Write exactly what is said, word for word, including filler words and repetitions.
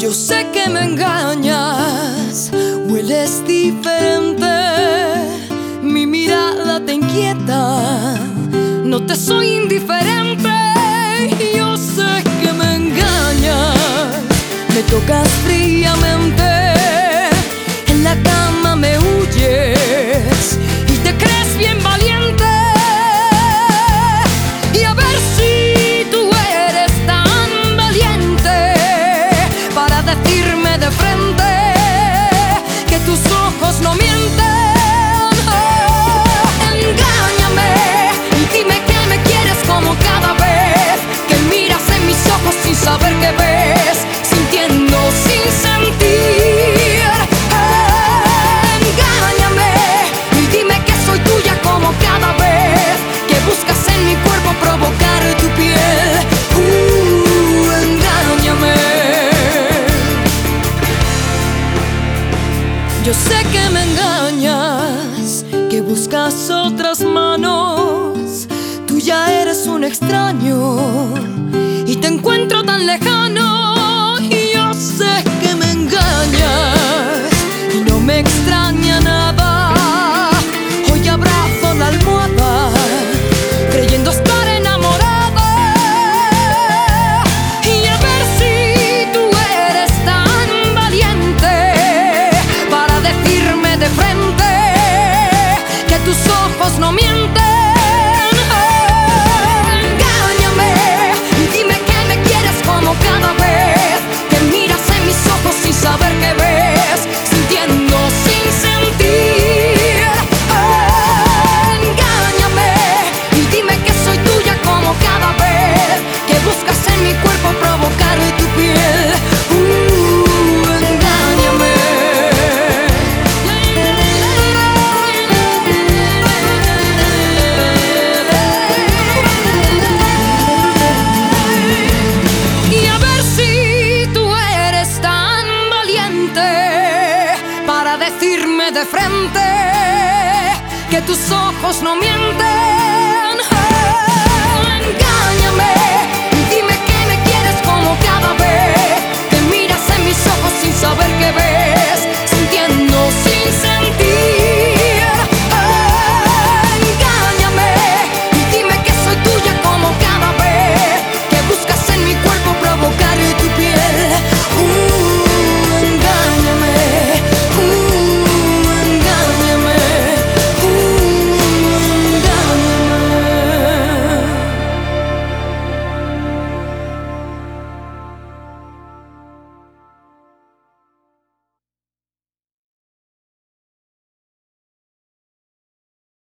Yo sé que me engañas, hueles diferente, mi mirada te inquieta, no te soy indiferente. Yo sé que me engañas, me tocas fríamente, en la cama me huyes y te crees bien valiente. Y a ver si tú eres tan valiente para decirme de frente que tus ojos no mienten. Oh, engáñame y dime que me quieres como cada vez que miras en mis ojos sin saber qué ves, sintiendo sin sentir. Oh, engáñame y dime que soy tuya como cada vez que buscas en mi cuerpo provocar tu piel. Uh, engáñame. Yo sé que me engañas, que buscas otras manos. Tú ya eres un extraño y te encuentro tan lejano. Y yo sé que me engañas y no me extraña nada. Hoy abrazo la almohada creyendo estar enamorada. Y a ver si tú eres tan valiente para decirme de frente que tus ojos no mienten. Oh, engáñame y dime que me quieres como cada vez que miras en mis ojos sin saber qué ves, sintiendo sin sentir. Oh, engáñame y dime que soy tuya como cada vez que buscas en mi cuerpo provocar tu piel. Uh, engáñame. Y a ver si tú eres tan valiente para decirme de frente que tus ojos no mienten.